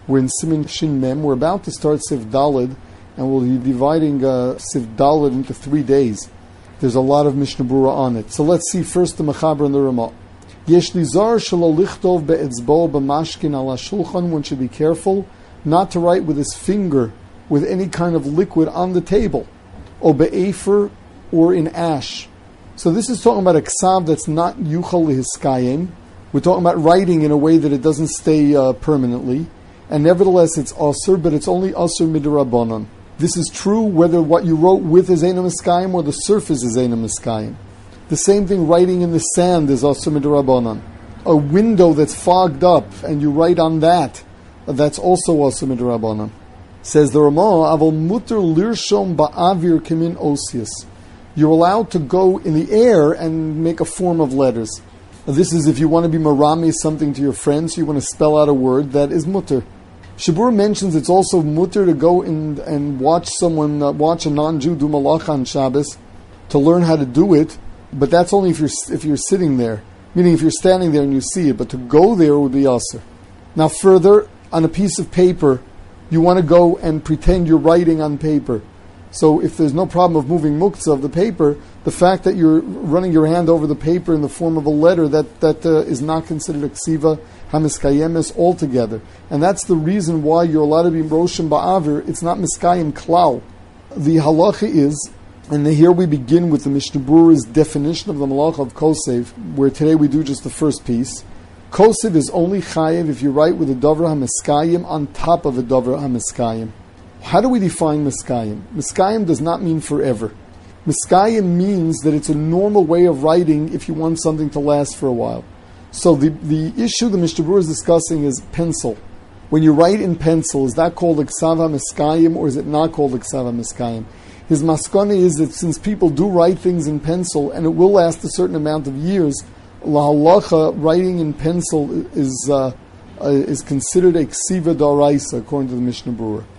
We're in Siman Shin Mem. We're about to start Sif Daled, and we'll be dividing Sif Daled into 3 days. There's a lot of Mishnah Berurah on it. So let's see first the Mechaber and the Ramah. Yesh lizar shelo lichtov be'etzbo b'mashkin ala shulchan. One should be careful not to write with his finger with any kind of liquid on the table, or be'efer, or in ash. So this is talking about a ksav that's not yuchal lehiskayim. We're talking about writing in a way that it doesn't stay permanently. And nevertheless, it's asur, but it's only asur midrabanan. This is true whether what you wrote with is Eina Miskayim or the surface is Eina Miskayim. The same thing, writing in the sand is asur midrabanan. A window that's fogged up and you write on that, that's also asur midrabanan. Says the Ramah, Aval muter lirshom ba'avir kimin osius. You're allowed to go in the air and make a form of letters. This is if you want to be marami something to your friends, you want to spell out a word, that is mutter. Shabur mentions it's also mutter to go in and watch someone, watch a non-Jew do malacha on Shabbos, to learn how to do it, but that's only if you're sitting there. Meaning if you're standing there and you see it, but to go there would be asur. Now further, on a piece of paper, you want to go and pretend you're writing on paper. So if there's no problem of moving muktzah of the paper, the fact that you're running your hand over the paper in the form of a letter, that is not considered a ksiva hamiskayemes altogether. And that's the reason why you're allowed to be roshim ba'avir. It's not miskayim klal. The halacha is, and here we begin with the Mishnah Berurah's definition of the malacha of kosev, where today we do just the first piece. Kosev is only chayev if you write with a davar hamiskayim on top of a davar hamiskayim. How do we define miskayim? Miskayim does not mean forever. Miskayim means that it's a normal way of writing if you want something to last for a while. So the issue the Mishnah Berurah is discussing is pencil. When you write in pencil, is that called Iksav HaMiskayim or is it not called Iksav HaMiskayim? His maskana is that since people do write things in pencil and it will last a certain amount of years, la halacha, writing in pencil is considered a ksiva daraisa according to the Mishnah Berurah.